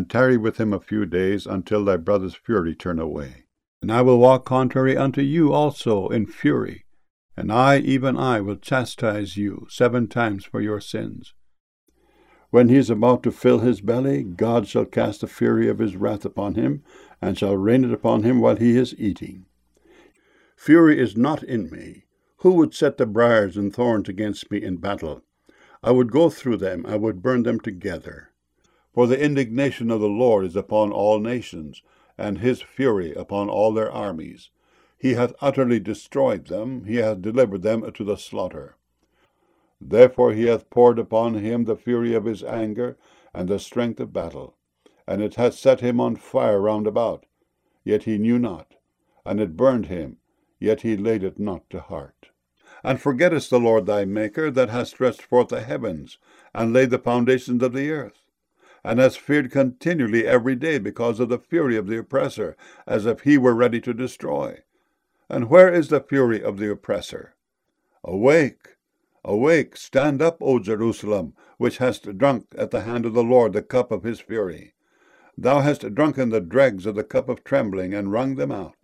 and tarry with him a few days, until thy brother's fury turn away. And I will walk contrary unto you also in fury, and I, even I, will chastise you 7 times for your sins. When he is about to fill his belly, God shall cast the fury of his wrath upon him, and shall rain it upon him while he is eating. Fury is not in me. Who would set the briars and thorns against me in battle? I would go through them, I would burn them together. For the indignation of the Lord is upon all nations, and his fury upon all their armies. He hath utterly destroyed them, he hath delivered them to the slaughter. Therefore he hath poured upon him the fury of his anger, and the strength of battle. And it hath set him on fire round about, yet he knew not. And it burned him, yet he laid it not to heart. And forgettest the Lord thy Maker, that hast stretched forth the heavens, and laid the foundations of the earth, and hast feared continually every day because of the fury of the oppressor, as if he were ready to destroy. And where is the fury of the oppressor? Awake, awake, stand up, O Jerusalem, which hast drunk at the hand of the Lord the cup of his fury. Thou hast drunken the dregs of the cup of trembling, and wrung them out.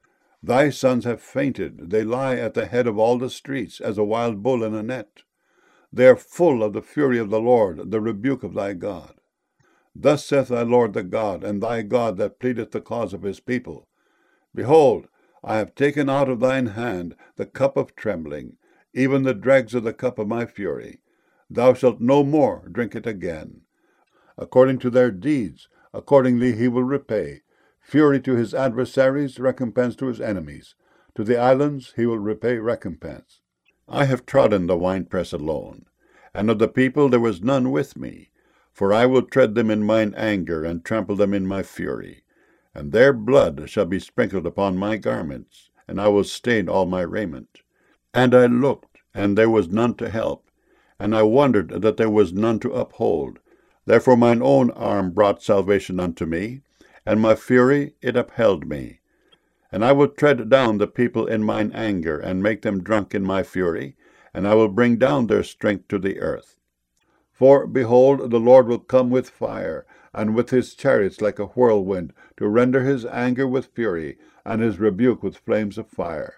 Thy sons have fainted, they lie at the head of all the streets, as a wild bull in a net. They are full of the fury of the Lord, the rebuke of thy God. Thus saith thy Lord the God, and thy God that pleadeth the cause of his people. Behold, I have taken out of thine hand the cup of trembling, even the dregs of the cup of my fury. Thou shalt no more drink it again. According to their deeds, accordingly he will repay. Fury to his adversaries, recompense to his enemies. To the islands he will repay recompense. I have trodden the winepress alone, and of the people there was none with me. For I will tread them in mine anger, and trample them in my fury. And their blood shall be sprinkled upon my garments, and I will stain all my raiment. And I looked, and there was none to help, and I wondered that there was none to uphold. Therefore mine own arm brought salvation unto me, and my fury it upheld me. And I will tread down the people in mine anger, and make them drunk in my fury, and I will bring down their strength to the earth. For, behold, the Lord will come with fire, and with his chariots like a whirlwind, to render his anger with fury, and his rebuke with flames of fire.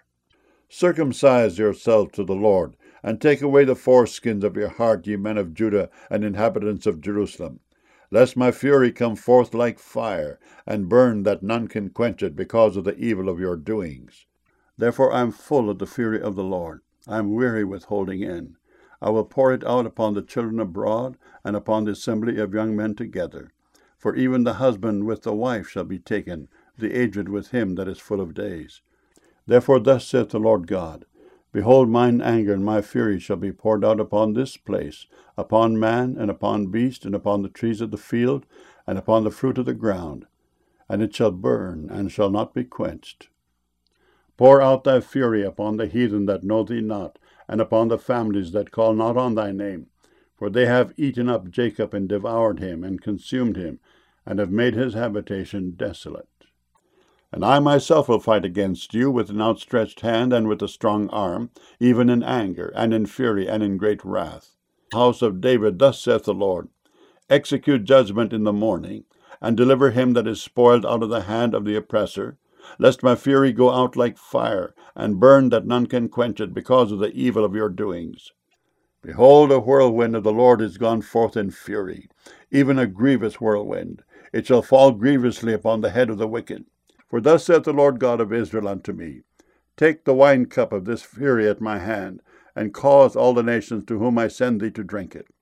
Circumcise yourselves to the Lord, and take away the foreskins of your heart, ye men of Judah and inhabitants of Jerusalem, lest my fury come forth like fire, and burn that none can quench it, because of the evil of your doings. Therefore I am full of the fury of the Lord. I am weary with holding in. I will pour it out upon the children abroad, and upon the assembly of young men together. For even the husband with the wife shall be taken, the aged with him that is full of days. Therefore thus saith the Lord God, Behold, mine anger and my fury shall be poured out upon this place, upon man, and upon beast, and upon the trees of the field, and upon the fruit of the ground. And it shall burn, and shall not be quenched. Pour out thy fury upon the heathen that know thee not, and upon the families that call not on thy name. For they have eaten up Jacob, and devoured him, and consumed him, and have made his habitation desolate. And I myself will fight against you with an outstretched hand and with a strong arm, even in anger, and in fury, and in great wrath. House of David, thus saith the Lord, Execute judgment in the morning, and deliver him that is spoiled out of the hand of the oppressor, lest my fury go out like fire, and burn that none can quench it, because of the evil of your doings. Behold, a whirlwind of the Lord is gone forth in fury, even a grievous whirlwind. It shall fall grievously upon the head of the wicked. For thus saith the Lord God of Israel unto me, Take the wine cup of this fury at my hand, and cause all the nations to whom I send thee to drink it.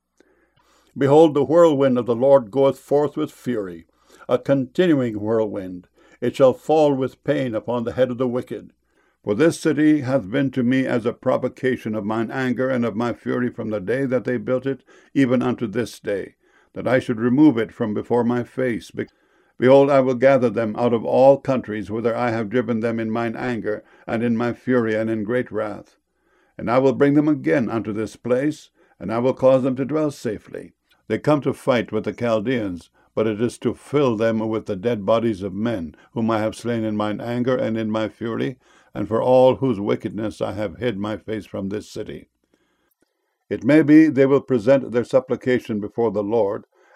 Behold, the whirlwind of the Lord goeth forth with fury, a continuing whirlwind. It shall fall with pain upon the head of the wicked. For this city hath been to me as a provocation of mine anger and of my fury from the day that they built it, even unto this day, that I should remove it from before my face. Behold, I will gather them out of all countries, whither I have driven them in mine anger, and in my fury, and in great wrath. And I will bring them again unto this place, and I will cause them to dwell safely. They come to fight with the Chaldeans, but it is to fill them with the dead bodies of men, whom I have slain in mine anger and in my fury, and for all whose wickedness I have hid my face from this city. It may be they will present their supplication before the Lord,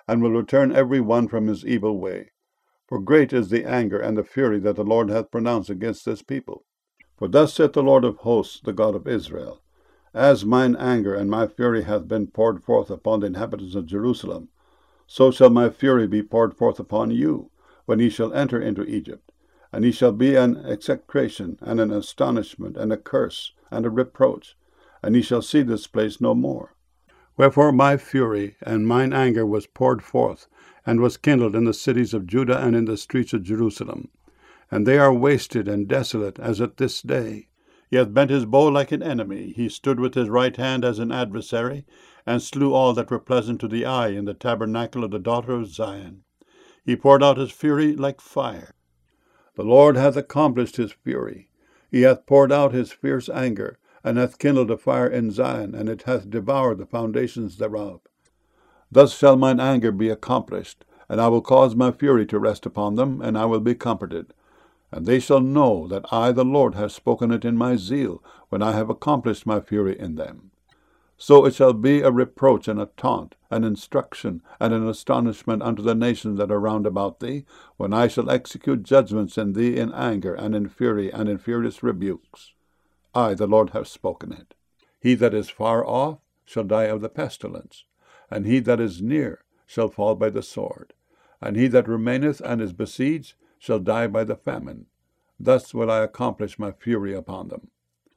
and will return every one from his evil way. For great is the anger and the fury that the Lord hath pronounced against this people. For thus saith the Lord of hosts, the God of Israel, As mine anger and my fury hath been poured forth upon the inhabitants of Jerusalem, so shall my fury be poured forth upon you, when ye shall enter into Egypt. And ye shall be an execration, and an astonishment, and a curse, and a reproach, and ye shall see this place no more. Wherefore my fury and mine anger was poured forth, and was kindled in the cities of Judah and in the streets of Jerusalem. And they are wasted and desolate as at this day. He hath bent his bow like an enemy, he stood with his right hand as an adversary, and slew all that were pleasant to the eye in the tabernacle of the daughter of Zion. He poured out his fury like fire. The Lord hath accomplished his fury. He hath poured out his fierce anger, and hath kindled a fire in Zion, and it hath devoured the foundations thereof. Thus shall mine anger be accomplished, and I will cause my fury to rest upon them, and I will be comforted. And they shall know that I, the Lord, have spoken it in my zeal, when I have accomplished my fury in them. So it shall be a reproach and a taunt, an instruction, and an astonishment unto the nations that are round about thee, when I shall execute judgments in thee in anger, and in fury, and in furious rebukes. I, the Lord, have spoken it. He that is far off shall die of the pestilence, and he that is near shall fall by the sword, and he that remaineth and is besieged shall die by the famine. Thus will I accomplish my fury upon them.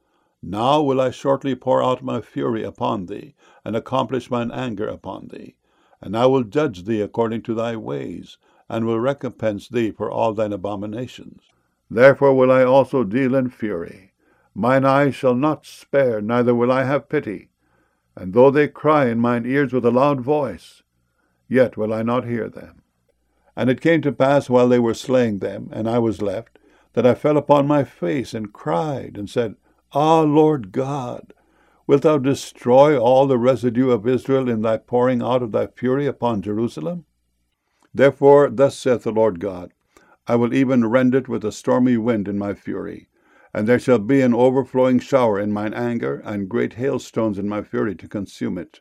Now will I shortly pour out my fury upon thee, and accomplish mine anger upon thee. And I will judge thee according to thy ways, and will recompense thee for all thine abominations. Therefore will I also deal in fury. Mine eyes shall not spare, neither will I have pity. And though they cry in mine ears with a loud voice, yet will I not hear them. And it came to pass, while they were slaying them, and I was left, that I fell upon my face, and cried, and said, Ah, Lord God, wilt thou destroy all the residue of Israel in thy pouring out of thy fury upon Jerusalem? Therefore thus saith the Lord God, I will even rend it with a stormy wind in my fury, and there shall be an overflowing shower in mine anger, and great hailstones in my fury to consume it.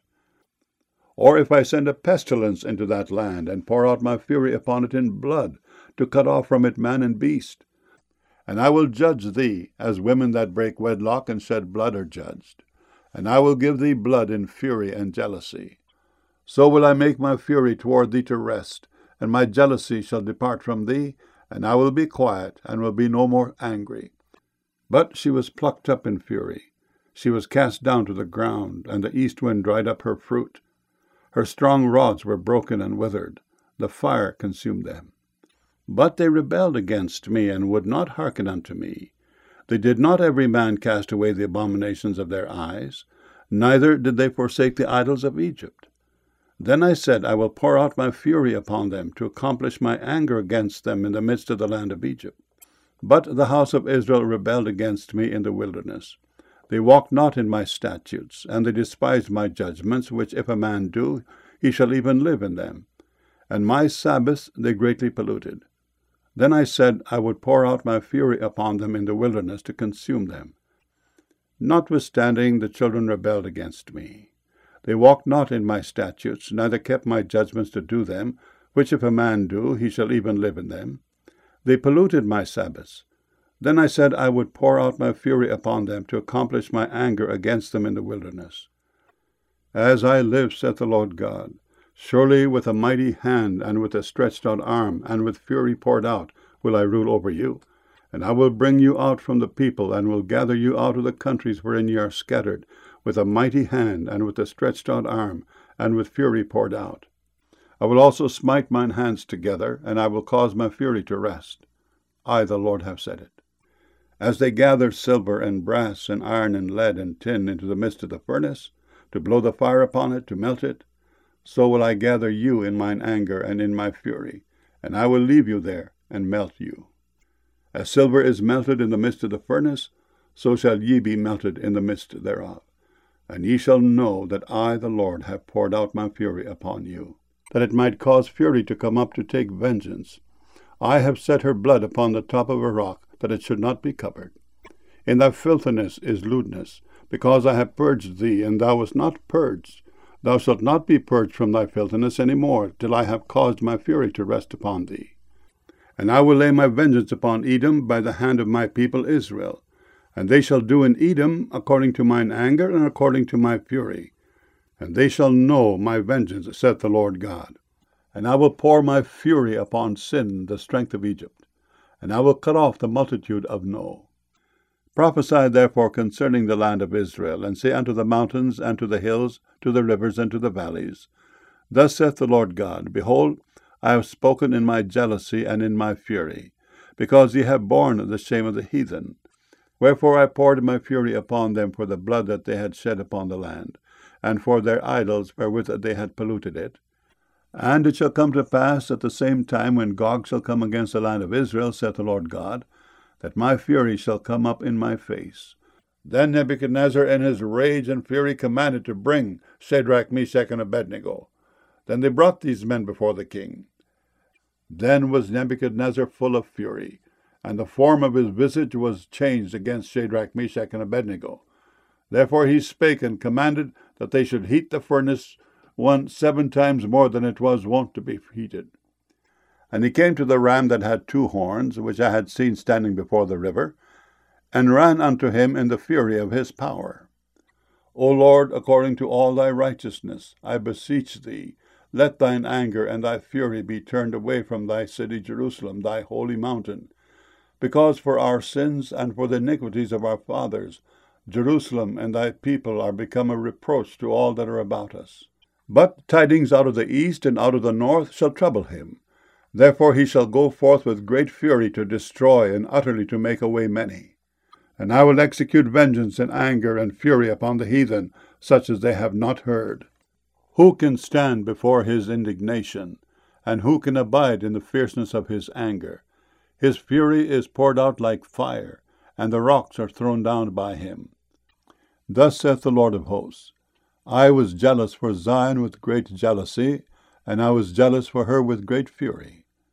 Or if I send a pestilence into that land, and pour out my fury upon it in blood, to cut off from it man and beast. And I will judge thee, as women that break wedlock and shed blood are judged. And I will give thee blood in fury and jealousy. So will I make my fury toward thee to rest, and my jealousy shall depart from thee, and I will be quiet, and will be no more angry. But she was plucked up in fury. She was cast down to the ground, and the east wind dried up her fruit. Her strong rods were broken and withered. The fire consumed them. But they rebelled against me, and would not hearken unto me. They did not every man cast away the abominations of their eyes, neither did they forsake the idols of Egypt. Then I said, I will pour out my fury upon them, to accomplish my anger against them in the midst of the land of Egypt. But the house of Israel rebelled against me in the wilderness. They walked not in my statutes, and they despised my judgments, which if a man do, he shall even live in them. And my Sabbaths they greatly polluted. Then I said, I would pour out my fury upon them in the wilderness to consume them. Notwithstanding, the children rebelled against me. They walked not in my statutes, neither kept my judgments to do them, which if a man do, he shall even live in them. They polluted my Sabbaths. Then I said, I would pour out my fury upon them, to accomplish my anger against them in the wilderness. As I live, saith the Lord God, surely with a mighty hand, and with a stretched out arm, and with fury poured out, will I rule over you. And I will bring you out from the people, and will gather you out of the countries wherein ye are scattered, with a mighty hand, and with a stretched out arm, and with fury poured out. I will also smite mine hands together, and I will cause my fury to rest. I, the Lord, have said it. As they gather silver and brass and iron and lead and tin into the midst of the furnace, to blow the fire upon it, to melt it, so will I gather you in mine anger and in my fury, and I will leave you there and melt you. As silver is melted in the midst of the furnace, so shall ye be melted in the midst thereof. And ye shall know that I, the Lord, have poured out my fury upon you, that it might cause fury to come up to take vengeance. I have set her blood upon the top of a rock, that it should not be covered. In thy filthiness is lewdness, because I have purged thee, and thou wast not purged. Thou shalt not be purged from thy filthiness any more, till I have caused my fury to rest upon thee. And I will lay my vengeance upon Edom by the hand of my people Israel. And they shall do in Edom according to mine anger and according to my fury. And they shall know my vengeance, saith the Lord God. And I will pour my fury upon Sin, the strength of Egypt. And I will cut off the multitude of No. Prophesy therefore concerning the land of Israel, and say unto the mountains, and to the hills, to the rivers, and to the valleys, Thus saith the Lord God, Behold, I have spoken in my jealousy and in my fury, because ye have borne the shame of the heathen. Wherefore I poured my fury upon them for the blood that they had shed upon the land, and for their idols wherewith they had polluted it. And it shall come to pass at the same time, when Gog shall come against the land of Israel, saith the Lord God, that my fury shall come up in my face. Then Nebuchadnezzar in his rage and fury commanded to bring Shadrach, Meshach, and Abednego. Then they brought these men before the king. Then was Nebuchadnezzar full of fury, and the form of his visage was changed against Shadrach, Meshach, and Abednego. Therefore he spake and commanded that they should heat the furnace 7 times more than it was wont to be heated. And he came to the ram that had 2 horns, which I had seen standing before the river, and ran unto him in the fury of his power. O Lord, according to all thy righteousness, I beseech thee, let thine anger and thy fury be turned away from thy city Jerusalem, thy holy mountain, because for our sins and for the iniquities of our fathers, Jerusalem and thy people are become a reproach to all that are about us. But tidings out of the east and out of the north shall trouble him. Therefore he shall go forth with great fury to destroy and utterly to make away many. And I will execute vengeance and anger and fury upon the heathen, such as they have not heard. Who can stand before his indignation? And who can abide in the fierceness of his anger? His fury is poured out like fire, and the rocks are thrown down by him. Thus saith the Lord of hosts, I was jealous for Zion with great jealousy, and I was jealous for her with great fury.